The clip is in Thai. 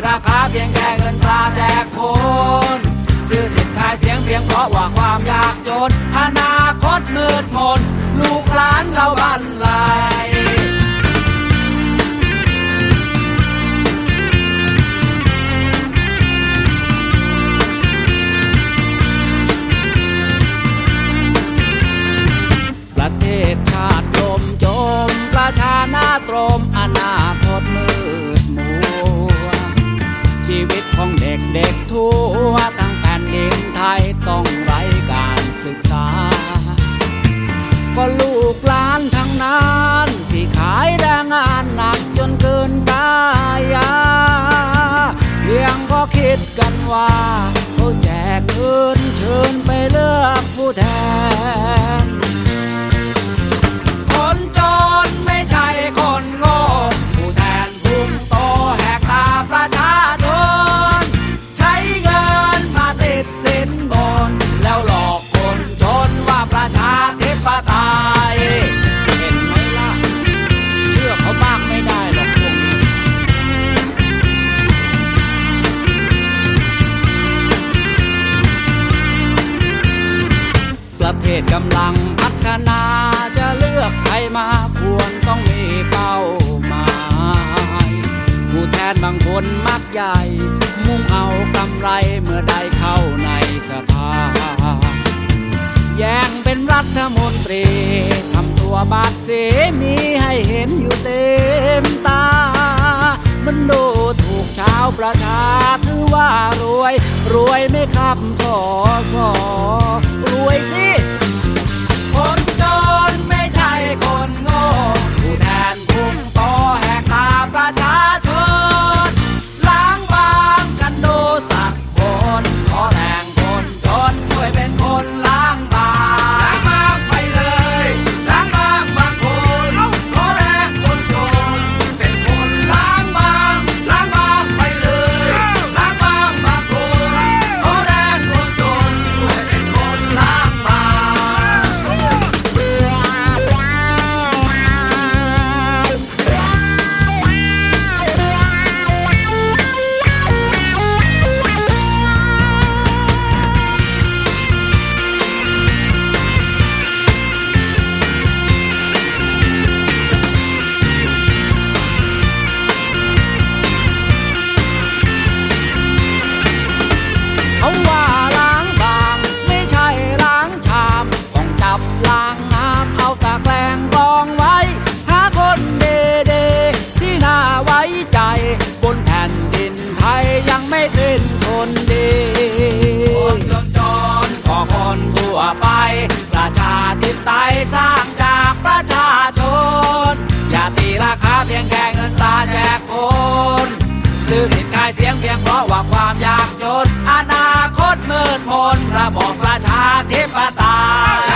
ราคาเพียงแค่เงินตราแจกคนซื้อสิทธิ์ขายเสียงเพียงเพราะว่าความยากจนอนาคตมืดมนลูกหลานเราบันไลประเทศชาติจมประชาหน้าตรมอนาคตมืดมัวชีวิตของเด็กทั่วทั้งแผ่นดินไทยต้องไร้การศึกษาก็ลูกหลานทั้งนั้นที่ขายแรงงานหนักจนเกินกายเพียงก็คิดกันว่าเขาแจกเงินเชิญไปเลือกผู้แทนคนจนไม่ใช่คนโง่ผู้แทนพุ่งโตแหกตาประชาชนใช้เงินมาติดสินบนแล้วหลอกคนจนว่าประชาธิปไตยเห็นไหมล่ะเชื่อเขามากไม่ได้หรอกพวกนี้ประเทศกำลังพัฒนาจะเลือกใครมาควรต้องมีเป้าหมายผู้แทนบางคนมักใหญ่มุ่งเอากำไรเมื่อได้เข้าในสภาแย่งเป็นรัฐมนตรีทำตัวบาดเสียมีให้เห็นอยู่เต็มตามันดูถูกชาวประชาถือว่ารวยไม่ครับสอรวยสิคนจนไม่ใช่คนโง่ผู้แทนพุ่งโตแหกตาประชาชนล้างบางกันดูสักคนขอแรงคนจนช่วยเป็นคนล้างบางล้างบางไปเลยล้างบางบางคนขอแรงคนจนเป็นคนล้างบางล้างบางไปเลยล้างบางบางคนขอแรงคนจนช่วยเป็นคนล้างบางเขาว่าล้างบางไม่ใช่ล้างชามต้องจับล้างน้ำเอาตะแกรงกองไว้หาคนเดที่น่าไว้ใจบนแผ่นดินไทยยังไม่สิ้นคนดีคนจนก็คนทั่วไปประชาธิปไตยสร้างจากประชาชนอย่าตีราคาเพียงแค่เงินตราแจกคนซื้อสิทธิ์ขายเสียงเพียงเพราะว่าความยากจนอนาคตมืดมนระบอบประชาธิปไตย